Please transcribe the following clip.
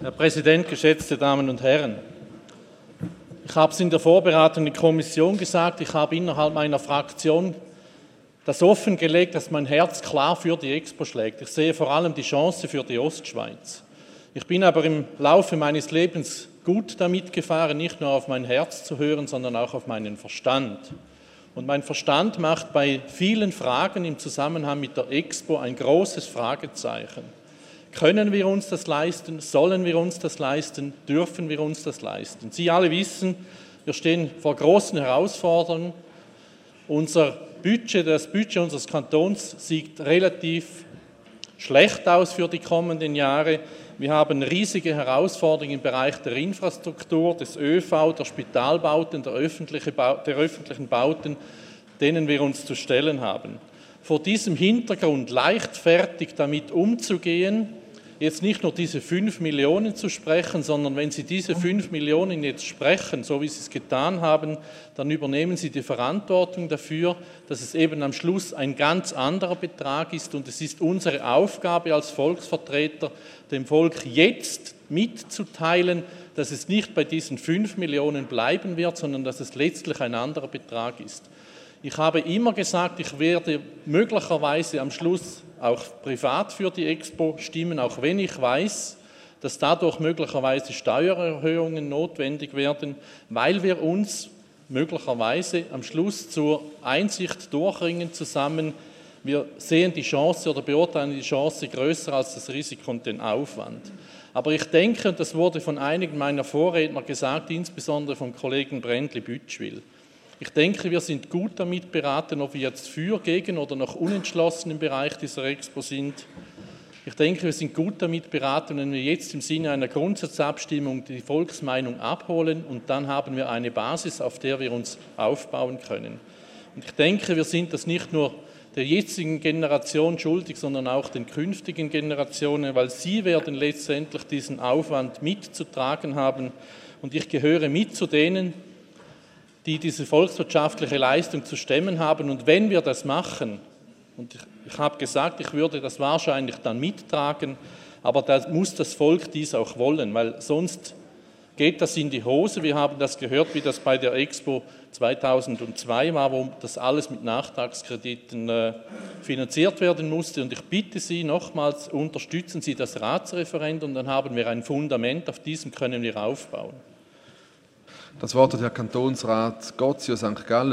Herr Präsident, geschätzte Damen und Herren! Ich habe es in der vorberatenden Kommission gesagt, ich habe innerhalb meiner Fraktion das offengelegt, dass mein Herz klar für die Expo schlägt. Ich sehe vor allem die Chance für die Ostschweiz. Ich bin aber im Laufe meines Lebens gut damit gefahren, nicht nur auf mein Herz zu hören, sondern auch auf meinen Verstand. Und mein Verstand macht bei vielen Fragen im Zusammenhang mit der Expo ein großes Fragezeichen. Können wir uns das leisten? Sollen wir uns das leisten? Dürfen wir uns das leisten? Sie alle wissen, wir stehen vor großen Herausforderungen. Unser Budget, das Budget unseres Kantons sieht relativ schlecht aus für die kommenden Jahre. Wir haben riesige Herausforderungen im Bereich der Infrastruktur, des ÖV, der Spitalbauten, der öffentlichen Bauten, denen wir uns zu stellen haben. Vor diesem Hintergrund leichtfertig damit umzugehen, jetzt nicht nur diese 5 Millionen zu sprechen, sondern wenn Sie diese 5 Millionen jetzt sprechen, so wie Sie es getan haben, dann übernehmen Sie die Verantwortung dafür, dass es eben am Schluss ein ganz anderer Betrag ist. Und es ist unsere Aufgabe als Volksvertreter, dem Volk jetzt mitzuteilen, dass es nicht bei diesen 5 Millionen bleiben wird, sondern dass es letztlich ein anderer Betrag ist. Ich habe immer gesagt, ich werde möglicherweise am Schluss auch privat für die Expo stimmen, auch wenn ich weiß, dass dadurch möglicherweise Steuererhöhungen notwendig werden, weil wir uns möglicherweise am Schluss zur Einsicht durchringen zusammen. Wir sehen die Chance oder beurteilen die Chance größer als das Risiko und den Aufwand. Aber ich denke, und das wurde von einigen meiner Vorredner gesagt, insbesondere vom Kollegen Brändli-Bütschwil, ich denke, wir sind gut damit beraten, ob wir jetzt für, gegen oder noch unentschlossen im Bereich dieser Expo sind. Ich denke, wir sind gut damit beraten, wenn wir jetzt im Sinne einer Grundsatzabstimmung die Volksmeinung abholen und dann haben wir eine Basis, auf der wir uns aufbauen können. Und ich denke, wir sind das nicht nur der jetzigen Generation schuldig, sondern auch den künftigen Generationen, weil sie werden letztendlich diesen Aufwand mitzutragen haben. Und ich gehöre mit zu denen, die diese volkswirtschaftliche Leistung zu stemmen haben. Und wenn wir das machen, und ich habe gesagt, ich würde das wahrscheinlich dann mittragen, aber da muss das Volk dies auch wollen, weil sonst geht das in die Hose. Wir haben das gehört, wie das bei der Expo 2002 war, wo das alles mit Nachtragskrediten finanziert werden musste. Und ich bitte Sie nochmals, unterstützen Sie das Ratsreferendum, dann haben wir ein Fundament, auf diesem können wir aufbauen. Das Wort hat Herr Kantonsrat Gozzi aus St. Gallen.